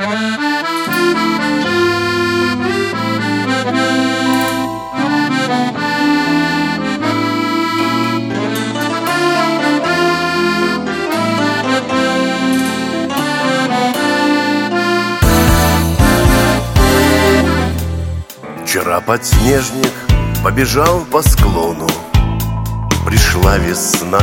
Вчера подснежник побежал по склону, пришла весна.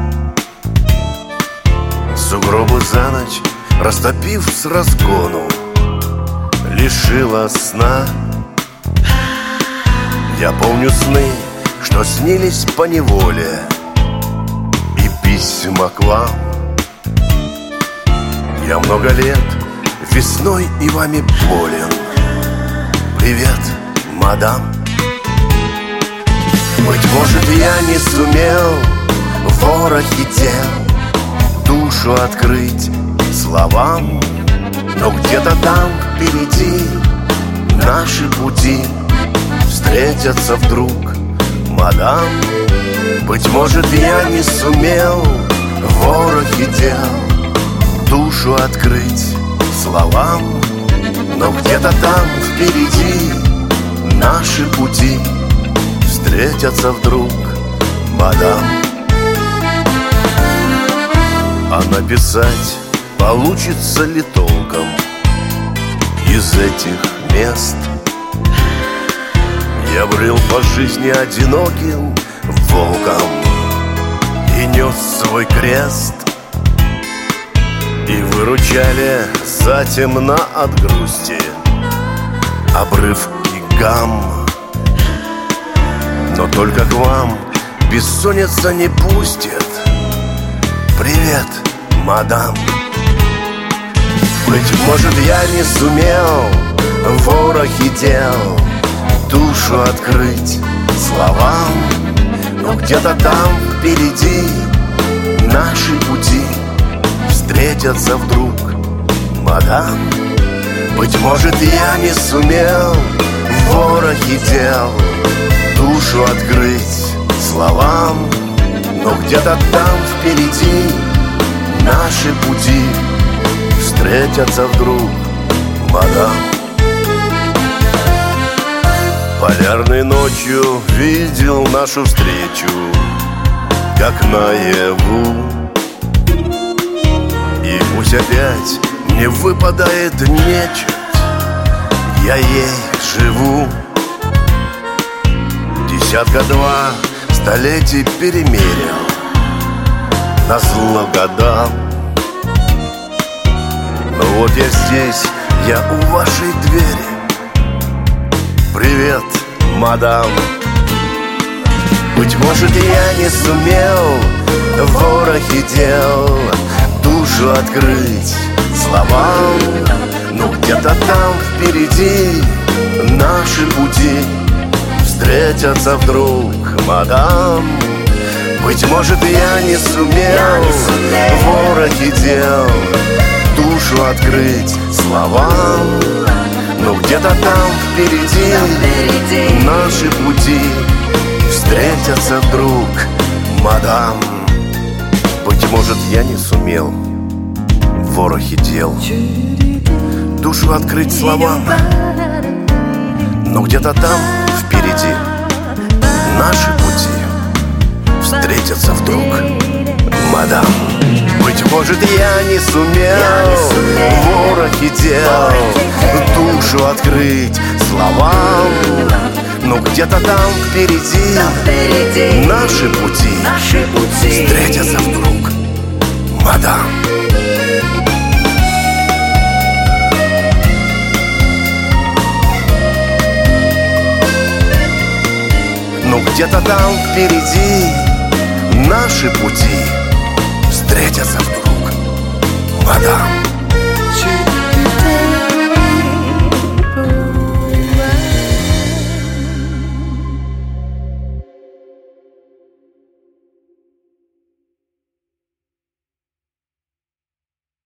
Сугробы за ночь, растопив с разгону, лишила сна. Я помню сны, что снились поневоле, и письма к вам. Я много лет весной и вами болен. Привет, мадам. Быть может, я не сумел в ворохе дел душу открыть словам, но где-то там впереди наши пути встретятся вдруг, мадам. Быть может, я не сумел в ворохе дел душу открыть словам, но где-то там впереди наши пути встретятся вдруг, мадам. А написать получится ли толком из этих мест? Я брел по жизни одиноким волком и нес свой крест, и выручали затемно от грусти обрыв и гам. Но только к вам бессонница не пустит. Привет, мадам. Быть может, я не сумел в ворохе дел душу открыть словам, но где-то там впереди наши пути встретятся вдруг, мадам. Быть может, я не сумел в ворохе дел душу открыть словам, но где-то там впереди наши пути встретятся вдруг, мадам. Полярной ночью видел нашу встречу, как наяву. И пусть опять не выпадает нечет, я ей живу. Десятка два столетий перемерил назло годам. Но вот я здесь, я у вашей двери. Привет, мадам. Быть может, я не сумел в ворохе дел душу открыть словам, но где-то там впереди наши пути встретятся вдруг, мадам. Быть может, я не сумел в ворохе дел душу открыть словам, но где-то там впереди наши пути встретятся вдруг, мадам. Быть может, я не сумел в ворохе дел душу открыть словам, но где-то там впереди наши пути встретятся вдруг, мадам. Быть может, я не сумел в ворохе дел душу открыть словам, но где-то там впереди наши пути встретятся вдруг, мадам. Но где-то там впереди наши пути встретятся вдруг, мадам.